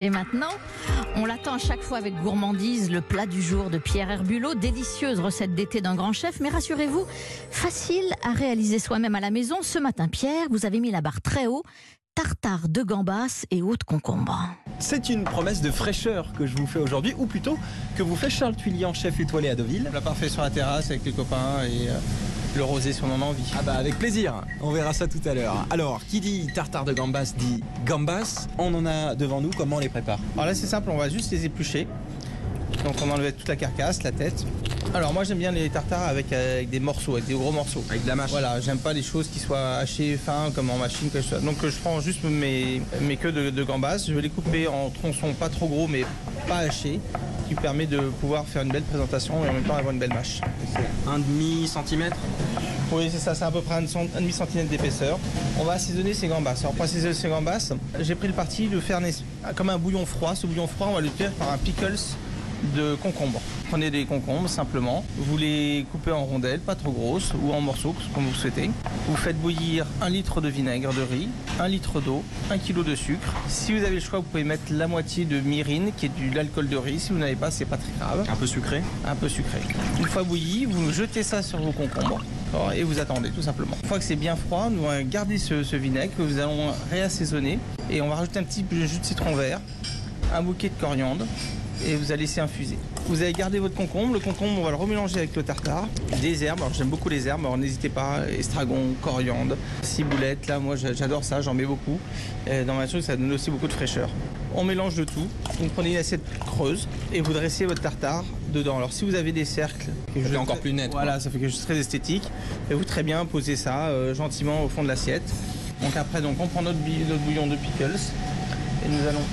Et maintenant, on l'attend à chaque fois avec gourmandise, le plat du jour de Pierre Herbulot, délicieuse recette d'été d'un grand chef, mais rassurez-vous, facile à réaliser soi-même à la maison. Ce matin, Pierre, vous avez mis la barre très haut, tartare de gambas et eau de concombre. C'est une promesse de fraîcheur que je vous fais aujourd'hui, ou plutôt que vous fait Charles Tuilian, chef étoilé à Deauville. On l'a parfait sur la terrasse avec les copains et le rosé si on en a envie. Ah bah avec plaisir, on verra ça tout à l'heure. Alors, qui dit tartare de gambas dit gambas. On en a devant nous, comment on les prépare? Alors là c'est simple, on va juste les éplucher. Donc on enlève toute la carcasse, la tête. Alors moi j'aime bien les tartares avec des morceaux, avec des gros morceaux. Avec de la mâche. Voilà, j'aime pas les choses qui soient hachées fin comme en machine. Donc je prends juste mes queues de gambas. Je vais les couper en tronçons pas trop gros mais pas hachés, qui permet de pouvoir faire une belle présentation et en même temps avoir une belle mâche. Un demi-centimètre. Oui c'est ça, c'est à peu près un demi-centimètre d'épaisseur. On va assaisonner ces gambas. Alors pour assaisonner ces gambas, j'ai pris le parti de faire comme un bouillon froid. Ce bouillon froid on va le faire par un pickles de concombre. Prenez des concombres simplement, vous les coupez en rondelles, pas trop grosses, ou en morceaux, comme vous souhaitez. Vous faites bouillir 1 litre de vinaigre de riz, 1 litre d'eau, 1 kg de sucre. Si vous avez le choix, vous pouvez mettre la moitié de myrrhine, qui est de l'alcool de riz. Si vous n'avez pas, c'est pas très grave. Un peu sucré. Un peu sucré. Une fois bouilli, vous jetez ça sur vos concombres et vous attendez tout simplement. Une fois que c'est bien froid, nous allons garder ce vinaigre que nous allons réassaisonner et on va rajouter un petit jus de citron vert, un bouquet de coriandre, et vous allez laisser infuser. Vous allez garder votre concombre. Le concombre, on va le remélanger avec le tartare. Des herbes, alors j'aime beaucoup les herbes, alors n'hésitez pas, estragon, coriandre, ciboulette, là moi j'adore ça, j'en mets beaucoup. Dans ma chose, ça donne aussi beaucoup de fraîcheur. On mélange le tout, vous prenez une assiette creuse et vous dressez votre tartare dedans. Alors si vous avez des cercles, ça fait encore plus net. Voilà, ça fait quelque chose de très esthétique. Et vous très bien posez ça gentiment au fond de l'assiette. Donc après, on prend notre bouillon de pickles et nous allons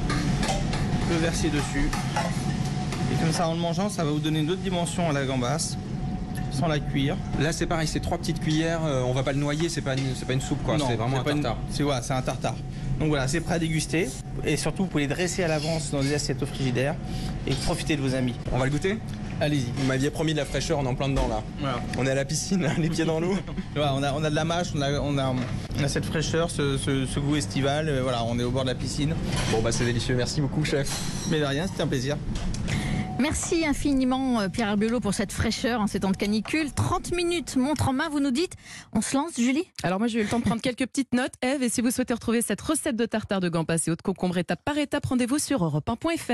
le verser dessus. Et comme ça, en le mangeant, ça va vous donner une autre dimension à la gambasse, sans la cuire. Là, c'est pareil, c'est 3 petites cuillères. On va pas le noyer, c'est pas une soupe, quoi. C'est vraiment un tartare. C'est un tartare. Donc voilà, c'est prêt à déguster. Et surtout, vous pouvez les dresser à l'avance dans des assiettes au frigidaire et profiter de vos amis. On va le goûter? Allez-y. Vous m'aviez promis de la fraîcheur, on est en plein dedans là. Voilà. On est à la piscine, les pieds dans l'eau. Voilà, on a de la mâche, on a cette fraîcheur, ce goût estival. Voilà, on est au bord de la piscine. Bon bah c'est délicieux, merci beaucoup chef. Mais de rien, c'était un plaisir. Merci infiniment Pierre Herbulot pour cette fraîcheur en ces temps de canicule. 30 minutes, montre en main, vous nous dites. On se lance, Julie? Alors moi j'ai eu le temps de prendre quelques petites notes, Ève, et si vous souhaitez retrouver cette recette de tartare de gambas et eau de concombre étape par étape, rendez-vous sur europe1.fr.